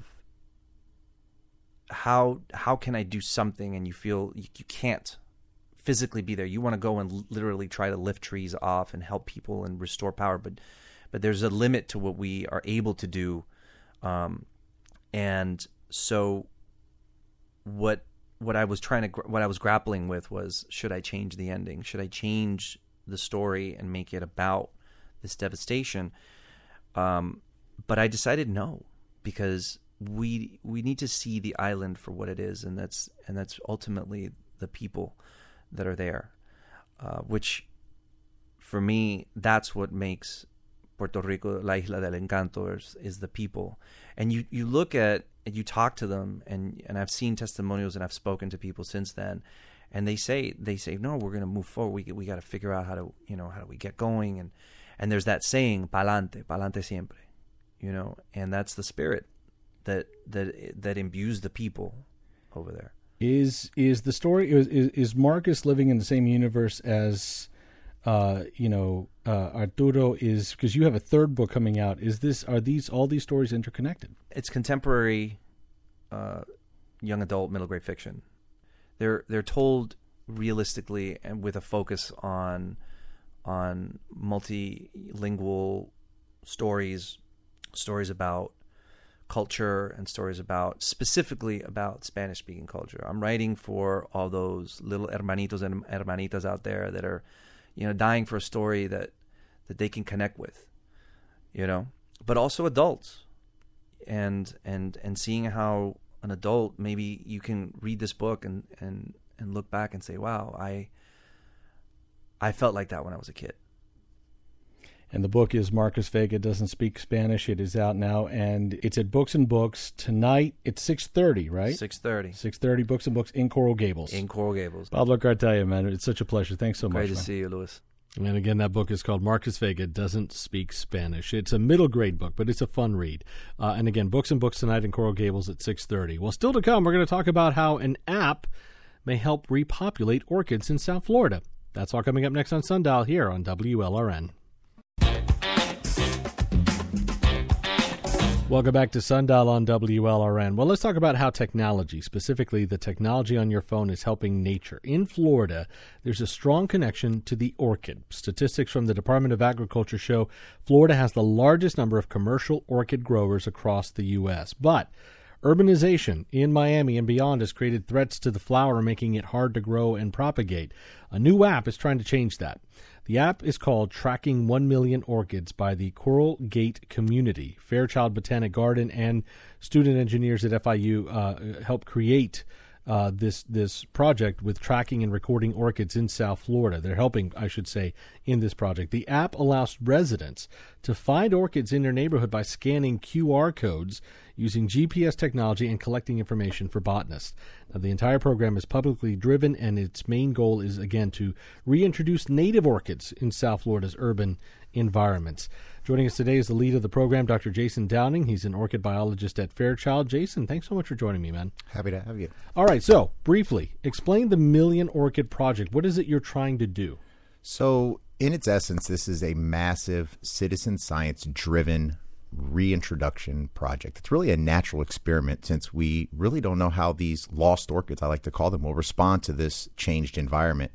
Speaker 2: how how can I do something, and you feel you, you can't physically be there. You want to go and literally try to lift trees off and help people and restore power, but but there's a limit to what we are able to do. Um, and so what what I was trying to what I was grappling with was, should I change the ending? Should I change the story and make it about this devastation? Um, but I decided no, because we we need to see the island for what it is, and that's and that's ultimately the people that are there, uh, which for me, that's what makes Puerto Rico La Isla del Encanto is, is the people. And you, you look at and you talk to them, and, and I've seen testimonials and I've spoken to people since then, and they say they say no, we're going to move forward. We we got to figure out how to you know how do we get going, and and there's that saying pa'lante, pa'lante siempre, you know, and that's the spirit that that that imbues the people over there.
Speaker 4: Is is the story is is Marcus living in the same universe as uh, you know uh, Arturo is, because you have a third book coming out? Is this are these all these stories interconnected?
Speaker 2: It's contemporary, uh, young adult, middle grade fiction. They're they're told realistically and with a focus on on multilingual stories, stories about culture and stories about specifically about Spanish speaking culture. I'm writing for all those little hermanitos and hermanitas out there that are, you know, dying for a story that, that they can connect with, you know, but also adults, and, and, and seeing how an adult, maybe you can read this book and, and, and look back and say, wow, I, I felt like that when I was a kid.
Speaker 4: And the book is Marcus Vega Doesn't Speak Spanish. It is out now, and it's at Books and Books tonight. It's six thirty, right?
Speaker 2: six thirty.
Speaker 4: six thirty, Books and Books in Coral Gables.
Speaker 2: In Coral Gables.
Speaker 4: Pablo Cartaya, man, it's such a pleasure. Thanks so
Speaker 2: Great
Speaker 4: much.
Speaker 2: to
Speaker 4: man.
Speaker 2: see you, Luis.
Speaker 1: And again, that book is called Marcus Vega Doesn't Speak Spanish. It's a middle grade book, but it's a fun read. Uh, and again, Books and Books tonight in Coral Gables at six thirty. Well, still to come, we're going to talk about how an app may help repopulate orchids in South Florida. That's all coming up next on Sundial here on W L R N. Welcome back to Sundial on W L R N. Well, let's talk about how technology, specifically the technology on your phone, is helping nature. In Florida, there's a strong connection to the orchid. Statistics from the Department of Agriculture show Florida has the largest number of commercial orchid growers across the U S. But urbanization in Miami and beyond has created threats to the flower, making it hard to grow and propagate. A new app is trying to change that. The app is called Tracking one million Orchids by the Coral Gate Community. Fairchild Botanic Garden and student engineers at F I U uh, helped create uh, this this project with tracking and recording orchids in South Florida. They're helping, I should say, in this project. The app allows residents to find orchids in their neighborhood by scanning Q R codes using G P S technology and collecting information for botanists. Now, the entire program is publicly driven, and its main goal is, again, to reintroduce native orchids in South Florida's urban environments. Joining us today is the lead of the program, Doctor Jason Downing. He's an orchid biologist at Fairchild. Jason, thanks so much for joining me, man.
Speaker 5: Happy to have you.
Speaker 1: All right, so briefly, explain the Million Orchid Project. What is it you're trying to do?
Speaker 5: So, in its essence, this is a massive citizen science-driven reintroduction project. It's really a natural experiment since we really don't know how these lost orchids, I like to call them, will respond to this changed environment.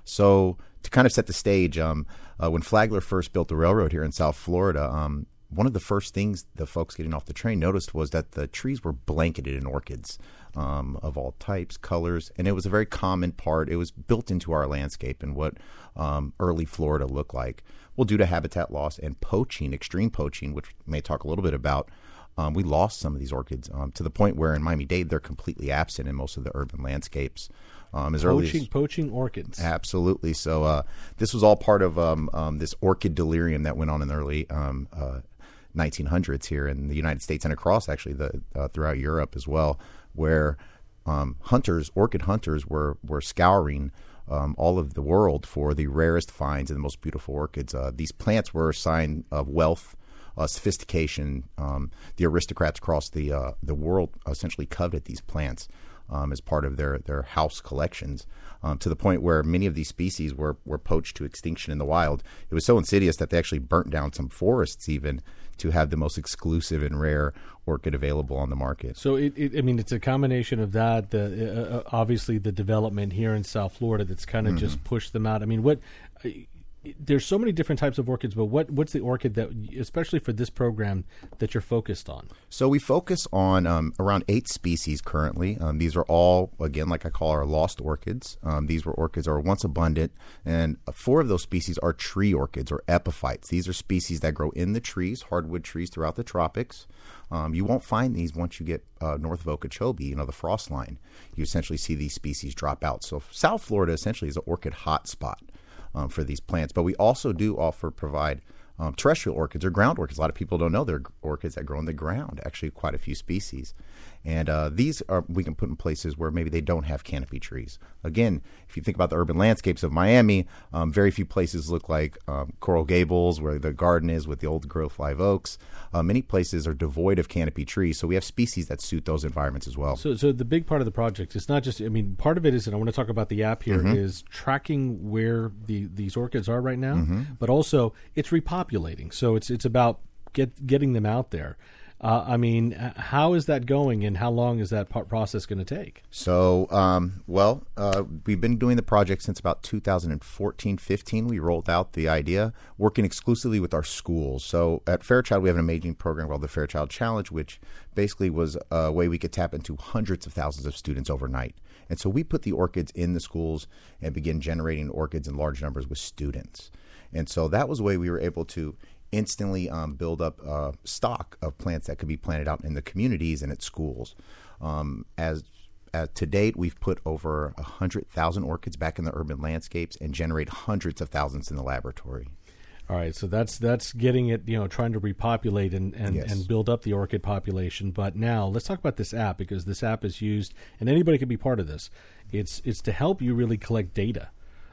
Speaker 5: So to kind of set the stage, um, uh, when Flagler first built the railroad here in South Florida, um, one of the first things the folks getting off the train noticed was that the trees were blanketed in orchids um, of all types, colors, and it was a very common part. It was built into our landscape and what um, early Florida looked like. Well, due to habitat loss and poaching, extreme poaching, which we may talk a little bit about, um, we lost some of these orchids um, to the point where in Miami-Dade they're completely absent in most of the urban landscapes. Um, as
Speaker 1: poaching,
Speaker 5: early as,
Speaker 1: poaching orchids.
Speaker 5: Absolutely. So uh, this was all part of um, um, this orchid delirium that went on in the early um, uh, nineteen hundreds here in the United States and across actually the uh, throughout Europe as well, where um, hunters, orchid hunters, were were scouring Um, all of the world for the rarest finds and the most beautiful orchids. Uh, these plants were a sign of wealth, uh, sophistication. Um, the aristocrats across the uh, the world essentially coveted these plants um, as part of their, their house collections, um, to the point where many of these species were, were poached to extinction in the wild. It was so insidious that they actually burnt down some forests even to have the most exclusive and rare orchid available on the market.
Speaker 1: So, it, it, I mean, it's a combination of that, the, uh, obviously the development here in South Florida that's kind of mm-hmm. just pushed them out. I mean, what uh, there's so many different types of orchids, but what what's the orchid that, especially for this program, that you're focused on?
Speaker 5: So we focus on um, around eight species currently. Um, these are all, again, like I call our lost orchids. Um, these were orchids that were once abundant, and four of those species are tree orchids or epiphytes. These are species that grow in the trees, hardwood trees throughout the tropics. Um, you won't find these once you get uh, north of Okeechobee, you know, the frost line. You essentially see these species drop out. So South Florida essentially is an orchid hotspot um, for these plants. But we also do offer, provide um, terrestrial orchids or ground orchids. A lot of people don't know they're orchids that grow in the ground, actually quite a few species. And uh, these are we can put in places where maybe they don't have canopy trees. Again, if you think about the urban landscapes of Miami, um, very few places look like um, Coral Gables, where the garden is with the old growth live oaks. Uh, many places are devoid of canopy trees, so we have species that suit those environments as well.
Speaker 1: So, so the big part of the project is not just, I mean, part of it is, and I want to talk about the app here, mm-hmm. is tracking where the these orchids are right now, mm-hmm. but also it's repopulating. So it's it's about get getting them out there. Uh, I mean, how is that going, and how long is that process going to take?
Speaker 5: So, um, well, uh, we've been doing the project since about two thousand fourteen, fifteen. We rolled out the idea, working exclusively with our schools. So at Fairchild, we have an amazing program called the Fairchild Challenge, which basically was a way we could tap into hundreds of thousands of students overnight. And so we put the orchids in the schools and begin generating orchids in large numbers with students. And so that was a way we were able to instantly um, build up uh, stock of plants that could be planted out in the communities and at schools. Um, as, as to date, we've put over one hundred thousand orchids back in the urban landscapes and generate hundreds of thousands in the laboratory.
Speaker 1: All right, so that's that's getting it, you know, trying to repopulate and, and,
Speaker 5: yes.
Speaker 1: and build up the orchid population. But now let's talk about this app, because this app is used, and anybody can be part of this. It's it's to help you really collect data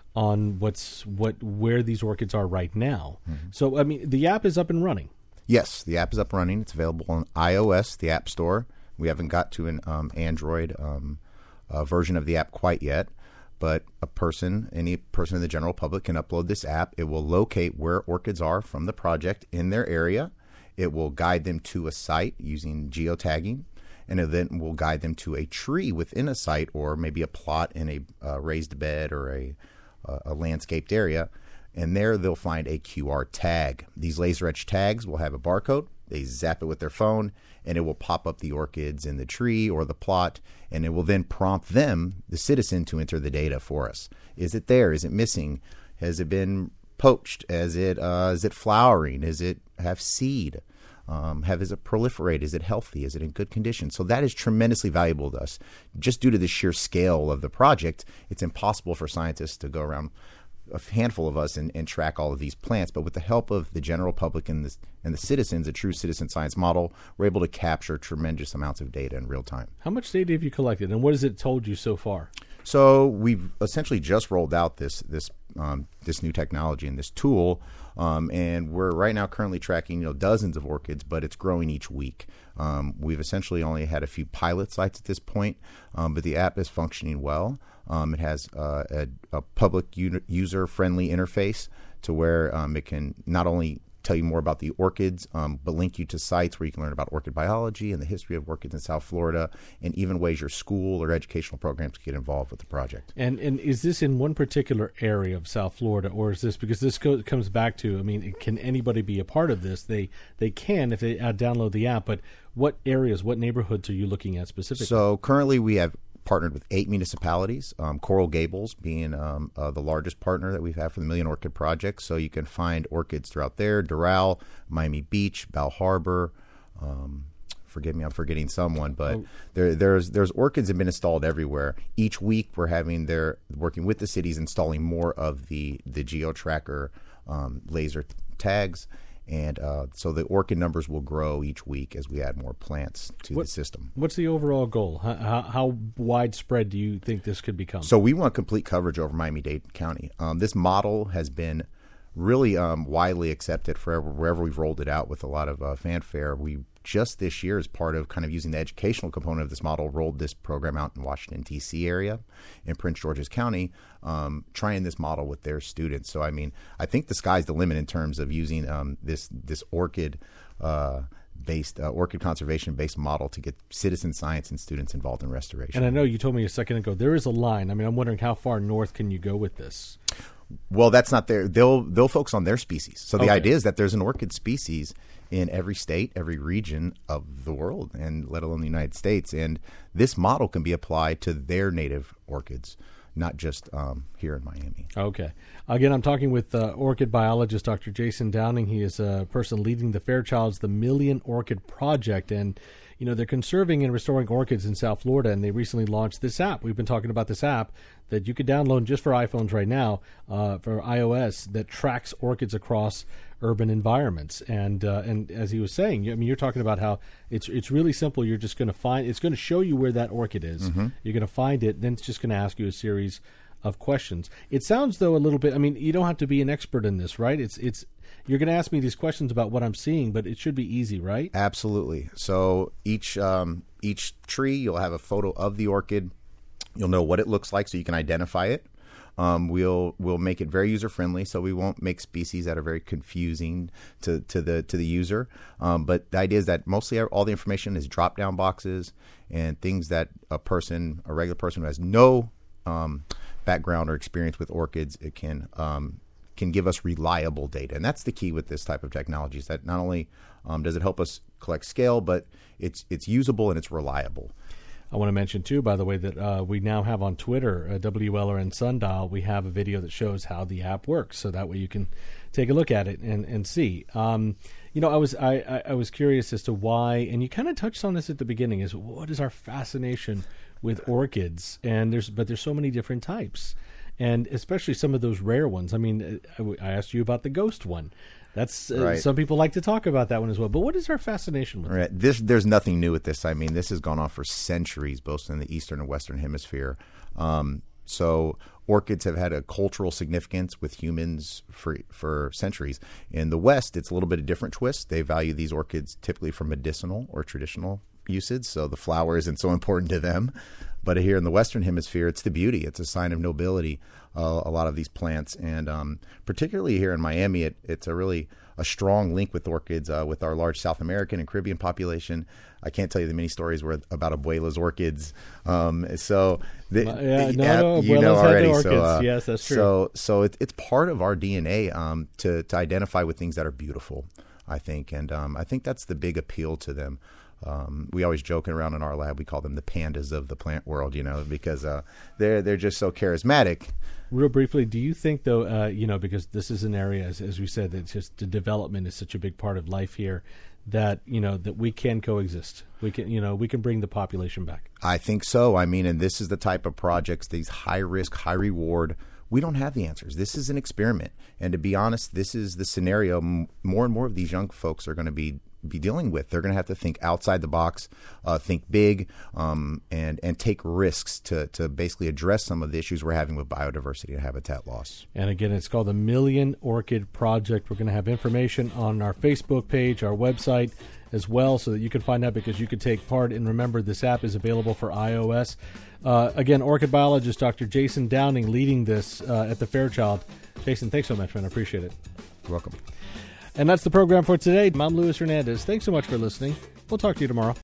Speaker 1: on what's what where these orchids are right now. Mm-hmm. So, I mean, the app is up and running.
Speaker 5: Yes, the app is up and running. It's available on iOS, the App Store. We haven't got to an um, Android um, uh, version of the app quite yet, but a person, any person in the general public can upload this app. It will locate where orchids are from the project in their area. It will guide them to a site using geotagging, and it then will guide them to a tree within a site, or maybe a plot in a uh, raised bed or a a landscaped area, and there they'll find a Q R tag. These laser etched tags will have a barcode. They zap it with their phone, and it will pop up the orchids in the tree or the plot, and it will then prompt them, the citizen, to enter the data for us. Is it there? Is it missing? Has it been poached? Is it uh, is it flowering? Is it have seed? Um, have is it proliferate? Is it healthy? Is it in good condition? So that is tremendously valuable to us. Just due to the sheer scale of the project, it's impossible for scientists to go around, a handful of us, and, and track all of these plants. But with the help of the general public and the, and the citizens, a true citizen science model, we're able to capture tremendous amounts of data in real time.
Speaker 1: How much data have you collected, and what has it told you so far?
Speaker 5: So we've essentially just rolled out this this um, this new technology and this tool, um, and we're right now currently tracking you know dozens of orchids, but it's growing each week. Um, we've essentially only had a few pilot sites at this point, um, but the app is functioning well. Um, it has uh, a, a public u- user-friendly interface to where um, it can not only tell you more about the orchids, um, but link you to sites where you can learn about orchid biology and the history of orchids in South Florida, and even ways your school or educational programs can get involved with the project.
Speaker 1: And and is this in one particular area of South Florida, or is this, because this go, comes back to, I mean, can anybody be a part of this? They they can if they uh, download the app, but what areas, what neighborhoods are you looking at specifically?
Speaker 5: So currently we have partnered with eight municipalities, um, Coral Gables being um, uh, the largest partner that we've had for the Million Orchid Project. So you can find orchids throughout there, Doral, Miami Beach, Bal Harbor. Um, forgive me, I'm forgetting someone, but oh. there, there's there's orchids that have been installed everywhere. Each week we're having their working with the cities installing more of the the GeoTracker um, laser t- tags. And uh, so the orchid numbers will grow each week as we add more plants to what, the system.
Speaker 1: What's the overall goal? How, how, how widespread do you think this could become?
Speaker 5: So we want complete coverage over Miami-Dade County. Um, this model has been really um, widely accepted forever, wherever we've rolled it out with a lot of uh, fanfare. We just this year, as part of kind of using the educational component of this model, rolled this program out in Washington, D C area, in Prince George's County, um, trying this model with their students. So, I mean, I think the sky's the limit in terms of using um, this this orchid uh, based uh, orchid conservation based model to get citizen science and students involved in restoration.
Speaker 1: And I know you told me a second ago there is a line. I mean, I'm wondering how far north can you go with this?
Speaker 5: Well, that's not their. They'll they'll focus on their species. So the
Speaker 1: Okay.
Speaker 5: idea is that there's an orchid species in every state, every region of the world, and let alone the United States. And this model can be applied to their native orchids, not just um, here in Miami.
Speaker 1: Okay. Again, I'm talking with uh, orchid biologist Doctor Jason Downing. He is a person leading the Fairchild's The Million Orchid Project. And, you know, they're conserving and restoring orchids in South Florida, and they recently launched this app. We've been talking about this app that you could download just for iPhones right now, uh, for iOS, that tracks orchids across urban environments. And uh, and as he was saying, I mean, you're talking about how it's it's really simple. You're just going to find, it's going to show you where that orchid is. Mm-hmm. You're going to find it, then it's just going to ask you a series of questions. It sounds, though, a little bit, I mean, you don't have to be an expert in this, right? It's it's you're going to ask me these questions about what I'm seeing, but it should be easy, right?
Speaker 5: Absolutely. So each um, each tree, you'll have a photo of the orchid. You'll know what it looks like, so you can identify it. Um, we'll we'll make it very user friendly, so we won't make species that are very confusing to, to the to the user. Um, but the idea is that mostly all the information is drop down boxes and things that a person, a regular person who has no um, background or experience with orchids, it can um, can give us reliable data. And that's the key with this type of technology, is that not only um, does it help us collect scale, but it's it's usable and it's reliable.
Speaker 1: I want to mention, too, by the way, that uh, we now have on Twitter, uh, W L R N Sundial, we have a video that shows how the app works, so that way you can take a look at it and, and see. Um, you know, I was I, I, I was curious as to why, and you kind of touched on this at the beginning, is what is our fascination with orchids? And there's but there's so many different types, and especially some of those rare ones. I mean, I, I asked you about the ghost one. That's uh,
Speaker 5: right.
Speaker 1: Some people like to talk about that one as well. But what is our fascination with
Speaker 5: right.
Speaker 1: it?
Speaker 5: This, there's nothing new with this. I mean, this has gone on for centuries, both in the Eastern and Western Hemisphere. Um, so orchids have had a cultural significance with humans for for centuries. In the West, it's a little bit of a different twist. They value these orchids typically for medicinal or traditional usage, so the flower isn't so important to them. But here in the Western Hemisphere, it's the beauty. It's a sign of nobility, uh, a lot of these plants. And um, particularly here in Miami, it, it's a really a strong link with orchids, uh, with our large South American and Caribbean population. I can't tell you the many stories where, about Abuela's orchids. Um, so the,
Speaker 1: yeah,
Speaker 5: the,
Speaker 1: no,
Speaker 5: uh,
Speaker 1: no,
Speaker 5: you know already.
Speaker 1: Orchids.
Speaker 5: So, uh,
Speaker 1: yes, that's true.
Speaker 5: So, so it, it's part of our D N A um, to, to identify with things that are beautiful, I think. And um, I think that's the big appeal to them. Um, we always joking around in our lab. We call them the pandas of the plant world, you know, because uh, they're they're just so charismatic.
Speaker 1: Real briefly, do you think, though, uh, you know, because this is an area, as, as we said, that just the development is such a big part of life here, that, you know, that we can coexist. We can, you know, we can bring the population back.
Speaker 5: I think so. I mean, and this is the type of projects, these high risk, high reward. We don't have the answers. This is an experiment. And to be honest, this is the scenario m- more and more of these young folks are going to be be dealing with. They're going to have to think outside the box, uh, think big, um, and and take risks to to basically address some of the issues we're having with biodiversity and habitat loss.
Speaker 1: And again, it's called the Million Orchid Project. We're going to have information on our Facebook page, our website as well, so that you can find out, because you can take part. And remember, this app is available for iOS. Uh, again, orchid biologist Doctor Jason Downing leading this uh, at the Fairchild. Jason, thanks so much, man. I appreciate it.
Speaker 5: You're welcome.
Speaker 1: And that's the program for today. I'm Luis Hernandez. Thanks so much for listening. We'll talk to you tomorrow.